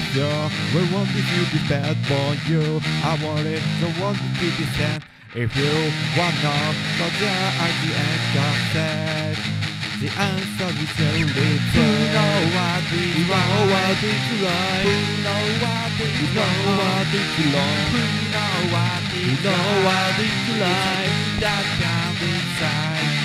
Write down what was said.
sure we want if you be bad for you. I want it, don't want it to be sad. If you want not, so there at the end of that. The answer is only who know what is wrong, what is right. Who know what is wrong, what is wrong. Who know what is right. That can be inside.